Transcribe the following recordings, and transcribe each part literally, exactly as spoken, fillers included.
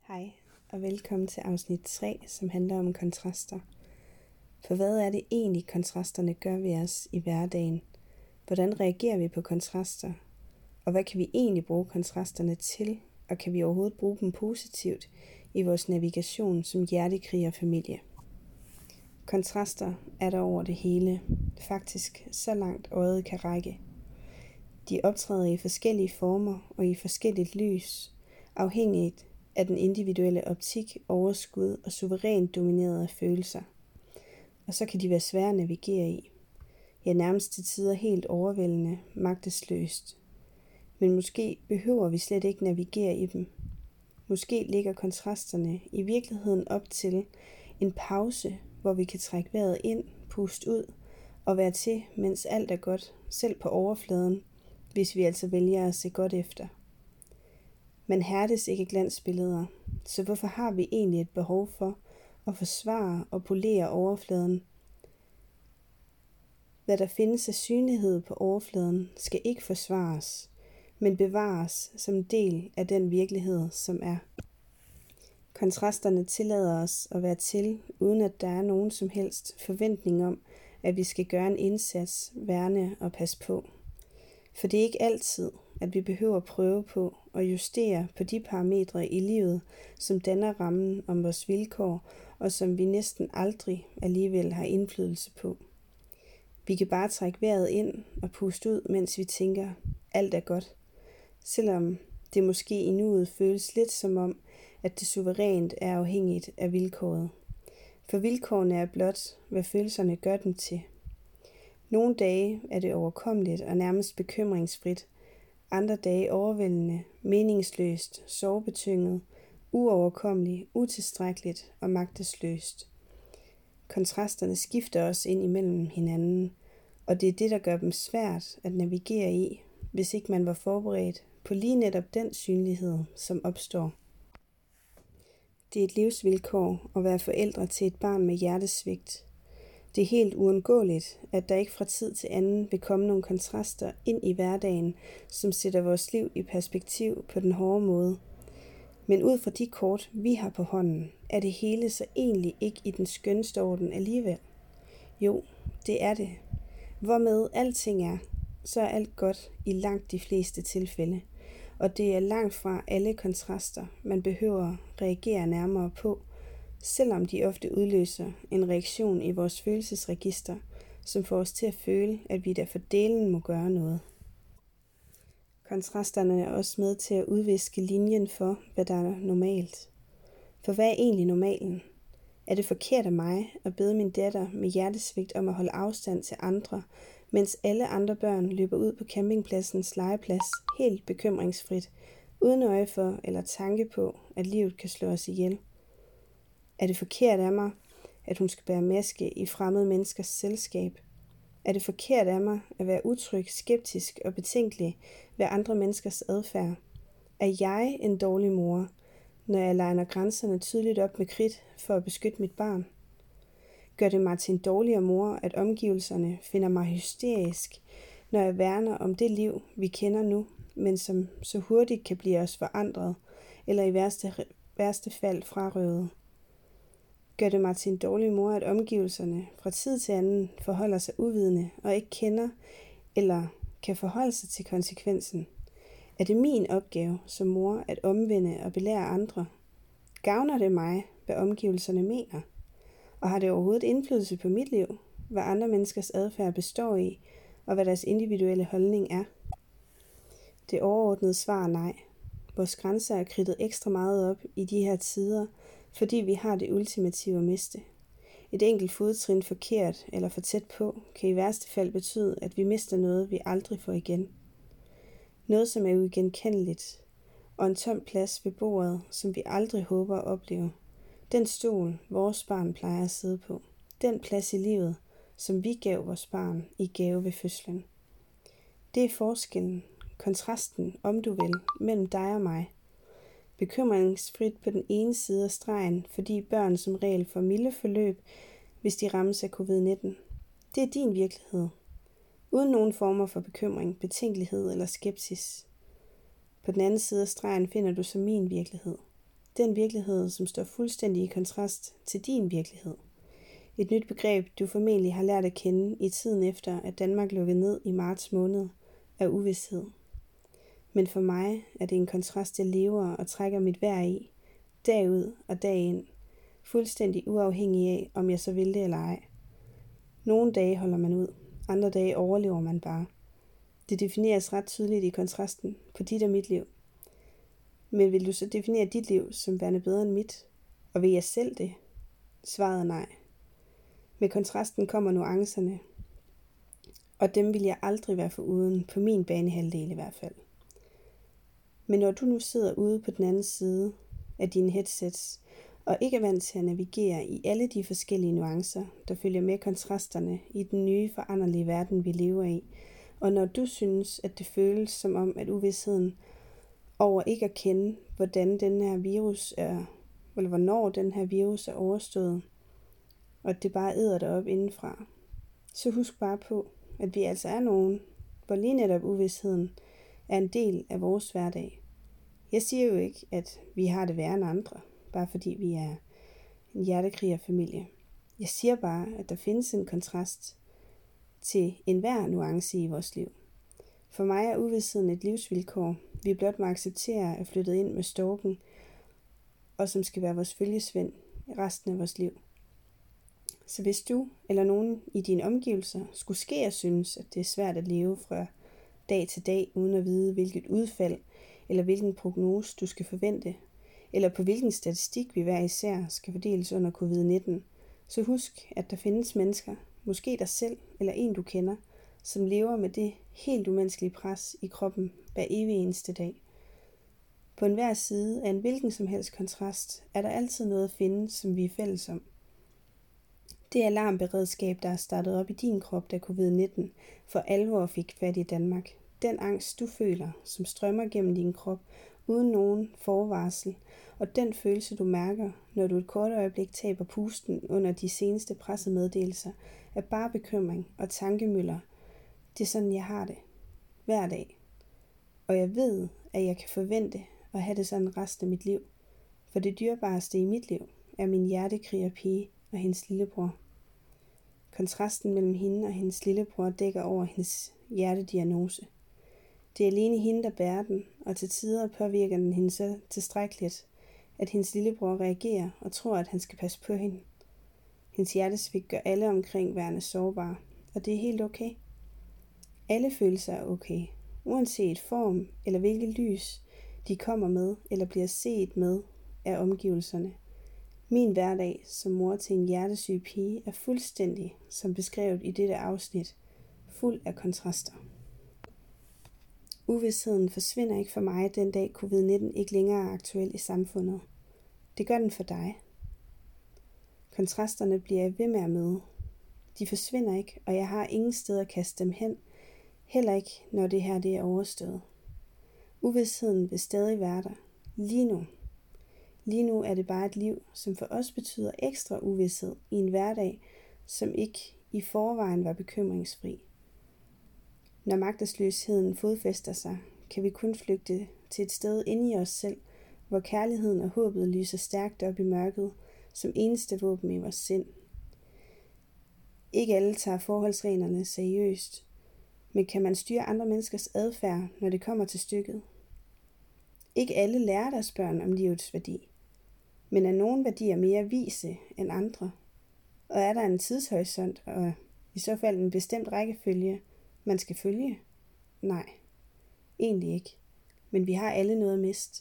Hej og velkommen til afsnit tre, som handler om kontraster. For hvad er det egentlig, kontrasterne gør ved os i hverdagen? Hvordan reagerer vi på kontraster? Og hvad kan vi egentlig bruge kontrasterne til? Og kan vi overhovedet bruge dem positivt i vores navigation som hjertekrigerfamilie? Kontraster er der over det hele. Faktisk så langt øjet kan række. De optræder i forskellige former og i forskelligt lys, afhængigt af den individuelle optik, overskud og suverænt domineret af følelser. Og så kan de være svære at navigere i. Ja, nærmest til tider helt overvældende, magtesløst. Men måske behøver vi slet ikke navigere i dem. Måske ligger kontrasterne i virkeligheden op til en pause, hvor vi kan trække vejret ind, puste ud og være til, mens alt er godt, selv på overfladen, hvis vi altså vælger at se godt efter. Man hærdes ikke glansbilleder, så hvorfor har vi egentlig et behov for at forsvare og polere overfladen? Hvad der findes af synlighed på overfladen, skal ikke forsvares, men bevares som del af den virkelighed, som er. Kontrasterne tillader os at være til, uden at der er nogen som helst forventning om, at vi skal gøre en indsats, værne og passe på. For det er ikke altid, at vi behøver at prøve på at justere på de parametre i livet, som danner rammen om vores vilkår, og som vi næsten aldrig alligevel har indflydelse på. Vi kan bare trække vejret ind og puste ud, mens vi tænker, alt er godt. Selvom det måske i nuet føles lidt som om, at det suverænt er afhængigt af vilkåret. For vilkårene er blot, hvad følelserne gør dem til. Nogle dage er det overkommeligt og nærmest bekymringsfrit, andre dage overvældende, meningsløst, sorgbetynget, uoverkommeligt, utilstrækkeligt og magtesløst. Kontrasterne skifter også ind imellem hinanden, og det er det, der gør dem svært at navigere i, hvis ikke man var forberedt på lige netop den synlighed, som opstår. Det er et livsvilkår at være forældre til et barn med hjertesvigt. Det er helt uundgåeligt, at der ikke fra tid til anden vil komme nogle kontraster ind i hverdagen, som sætter vores liv i perspektiv på den hårde måde. Men ud fra de kort, vi har på hånden, er det hele så egentlig ikke i den skønste orden alligevel. Jo, det er det. Hvormed alting er, så er alt godt i langt de fleste tilfælde. Og det er langt fra alle kontraster, man behøver reagere nærmere på, selvom de ofte udløser en reaktion i vores følelsesregister, som får os til at føle, at vi der for delen må gøre noget. Kontrasterne er også med til at udviske linjen for, hvad der er normalt. For hvad er egentlig normalen? Er det forkert af mig at bede min datter med hjertesvigt om at holde afstand til andre, mens alle andre børn løber ud på campingpladsens legeplads helt bekymringsfrit, uden øje for eller tanke på, at livet kan slå os ihjel? Er det forkert af mig, at hun skal bære maske i fremmede menneskers selskab? Er det forkert af mig at være utryg, skeptisk og betænkelig ved andre menneskers adfærd? Er jeg en dårlig mor, når jeg legner grænserne tydeligt op med kridt for at beskytte mit barn? Gør det mig til en dårligere mor, at omgivelserne finder mig hysterisk, når jeg værner om det liv, vi kender nu, men som så hurtigt kan blive os forandret, eller i værste, værste fald frarøvet? Gør det mig til en dårlig mor, at omgivelserne fra tid til anden forholder sig uvidende og ikke kender eller kan forholde sig til konsekvensen? Er det min opgave som mor at omvende og belære andre? Gavner det mig, hvad omgivelserne mener? Og har det overhovedet indflydelse på mit liv, hvad andre menneskers adfærd består i, og hvad deres individuelle holdning er? Det overordnede svar er nej. Vores grænser er kridtet ekstra meget op i de her tider, fordi vi har det ultimative at miste. Et enkelt fodtrin forkert eller for tæt på, kan i værste fald betyde, at vi mister noget, vi aldrig får igen. Noget, som er uigenkendeligt, og en tom plads ved bordet, som vi aldrig håber at opleve. Den stol, vores barn plejer at sidde på. Den plads i livet, som vi gav vores barn i gave ved fødslen. Det er forskellen, kontrasten, om du vil, mellem dig og mig. Bekymringsfrit på den ene side af stregen, fordi børn som regel får milde forløb, hvis de rammes af covid nitten. Det er din virkelighed. Uden nogen former for bekymring, betænkelighed eller skepsis. På den anden side af stregen finder du så min virkelighed. Den virkelighed, som står fuldstændig i kontrast til din virkelighed. Et nyt begreb, du formentlig har lært at kende i tiden efter, at Danmark lukkede ned i marts måned, er uvished. Men for mig er det en kontrast, jeg lever og trækker mit vejr i, dag ud og dag ind, fuldstændig uafhængig af, om jeg så vil det eller ej. Nogle dage holder man ud, andre dage overlever man bare. Det defineres ret tydeligt i kontrasten på dit og mit liv. Men vil du så definere dit liv som værende bedre end mit? Og vil jeg selv det? Svaret er nej. Med kontrasten kommer nuancerne, og dem vil jeg aldrig være foruden, på min banehalvdel i hvert fald. Men når du nu sidder ude på den anden side af dine headsets, og ikke er vant til at navigere i alle de forskellige nuancer, der følger med kontrasterne i den nye foranderlige verden, vi lever i, og når du synes, at det føles som om, at uvidsheden over ikke at kende, hvordan den her virus er, eller hvornår den her virus er overstået, og at det bare æder dig op indenfra, så husk bare på, at vi altså er nogen, hvor lige netop uvidsheden er en del af vores hverdag. Jeg siger jo ikke, at vi har det værre end andre, bare fordi vi er en hjertekrigerfamilie. Jeg siger bare, at der findes en kontrast til enhver nuance i vores liv. For mig er uvidsheden et livsvilkår, vi blot må acceptere at flytte ind med storken, og som skal være vores følgesvend resten af vores liv. Så hvis du eller nogen i dine omgivelser skulle ske og synes, at det er svært at leve fra dag til dag, uden at vide, hvilket udfald eller hvilken prognose du skal forvente, eller på hvilken statistik vi hver især skal fordeles under covid nitten, så husk, at der findes mennesker, måske dig selv eller en du kender, som lever med det helt umenneskelige pres i kroppen hver evig eneste dag. På enhver side af en hvilken som helst kontrast er der altid noget at finde, som vi er fælles om. Det alarmberedskab, der er startet op i din krop, da covid nitten for alvor fik fat i Danmark. Den angst, du føler, som strømmer gennem din krop, uden nogen forvarsel, og den følelse, du mærker, når du et kort øjeblik taber pusten under de seneste pressemeddelelser, er bare bekymring og tankemøller. Det er sådan, jeg har det. Hver dag. Og jeg ved, at jeg kan forvente at have det sådan resten af mit liv. For det dyrebareste i mit liv er min hjertekrigerpige og hendes lillebror. Kontrasten mellem hende og hendes lillebror dækker over hendes hjertediagnose. Det er alene hende, der bærer den, og til tider påvirker den hende så tilstrækkeligt, at hendes lillebror reagerer og tror, at han skal passe på hende. Hendes hjertesvigt gør alle omkringværende sårbare, og det er helt okay. Alle følelser er okay, uanset form eller hvilket lys de kommer med eller bliver set med af omgivelserne. Min hverdag som mor til en hjertesyg pige er fuldstændig, som beskrevet i dette afsnit, fuld af kontraster. Uvidsheden forsvinder ikke for mig den dag covid nitten ikke længere er aktuel i samfundet. Det gør den for dig. Kontrasterne bliver jeg ved med at møde. De forsvinder ikke, og jeg har ingen sted at kaste dem hen, heller ikke når det her det er overstået. Uvidsheden vil stadig være der, lige nu. Lige nu er det bare et liv, som for os betyder ekstra uvished i en hverdag, som ikke i forvejen var bekymringsfri. Når magtesløsheden fodfæster sig, kan vi kun flygte til et sted inde i os selv, hvor kærligheden og håbet lyser stærkt op i mørket, som eneste våben i vores sind. Ikke alle tager forholdsreglerne seriøst, men kan man styre andre menneskers adfærd, når det kommer til stykket? Ikke alle lærer deres børn om livets værdi, men er nogle værdier mere vise end andre? Og er der en tidshorisont, og i så fald en bestemt rækkefølge, man skal følge? Nej, egentlig ikke. Men vi har alle noget at miste.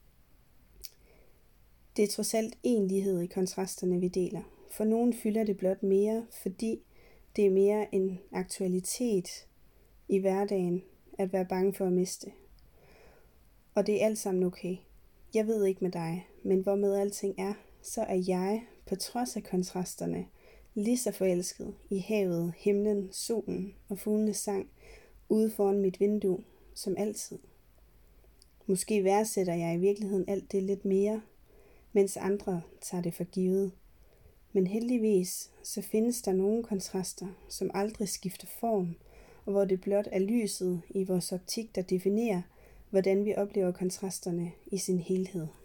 Det er trods alt en lighed i kontrasterne, vi deler. For nogen fylder det blot mere, fordi det er mere en aktualitet i hverdagen at være bange for at miste. Og det er alt sammen okay. Jeg ved ikke med dig, men hvor med alting er, så er jeg, på trods af kontrasterne, lige så forelsket i havet, himlen, solen og fuglenes sang ude foran mit vindue, som altid. Måske værdsætter jeg i virkeligheden alt det lidt mere, mens andre tager det for givet. Men heldigvis så findes der nogle kontraster, som aldrig skifter form, og hvor det blot er lyset i vores optik, der definerer, hvordan vi oplever kontrasterne i sin helhed.